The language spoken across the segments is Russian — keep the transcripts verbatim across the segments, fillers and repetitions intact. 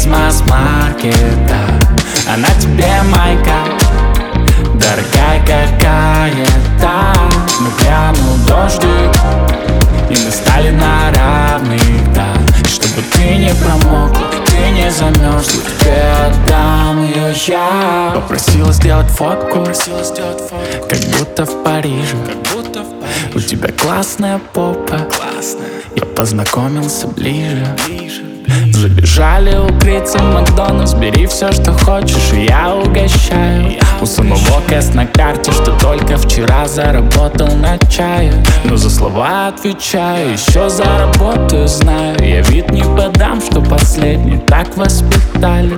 из масс-маркета, а на тебе майка дорогая какая-то. Но грянул дождик, и мы стали на равных, да. И чтобы ты не промокла, ты не замерзла, тебе отдам ее я. Попросила сделать фотку, как будто в Париже. У тебя классная попа, я познакомился ближе. Забежали укрыться в Макдональдс, бери все, что хочешь, и я угощаю. У самого кэс на карте, что только вчера заработал на чае. Но за слова отвечаю, еще заработаю, знаю. Я вид не подам, что последний. Так воспитали,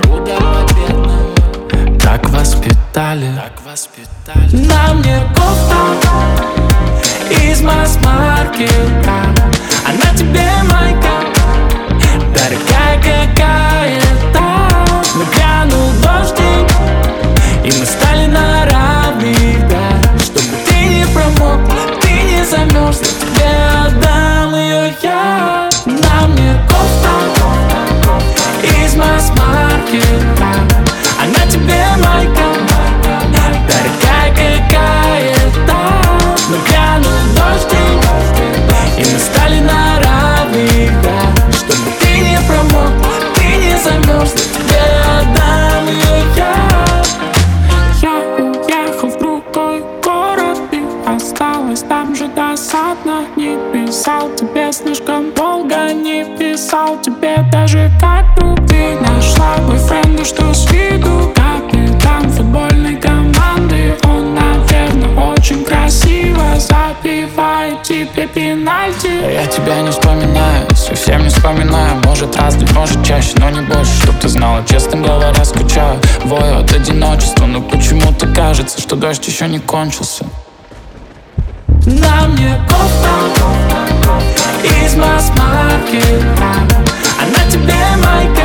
так воспитали. На мне кофта из масс-маркета, а на тебе майка дорогая какая-то. Но грянул дождик, и мы стали на равных, да. Чтобы ты не промокла, ты не замерзла, тебе отдам ее я. На мне кофта из масс-маркета, а на тебе майка дорогая какая-то. Но грянул дождик, и мы стали на равных, да. Чтобы ты не промокла, ты не замерзла, тебе отдам ее я. Я уехал в другой город и осталась там же досадно. Не писал тебе слишком долго, не писал тебе даже как друг. Ты нашла бойфренда, что с виду капитан футбольной команды. Он, наверное, очень красиво забивает тебе пенальти. А я тебя не вспоминаю, совсем не вспоминаю. Может раз, да может чаще, но не больше. Чтоб ты знала, честно говоря, скучаю. Вою от одиночества, но почему-то кажется, что дождь еще не кончился. На мне кофта из масс-маркета, а на тебе майка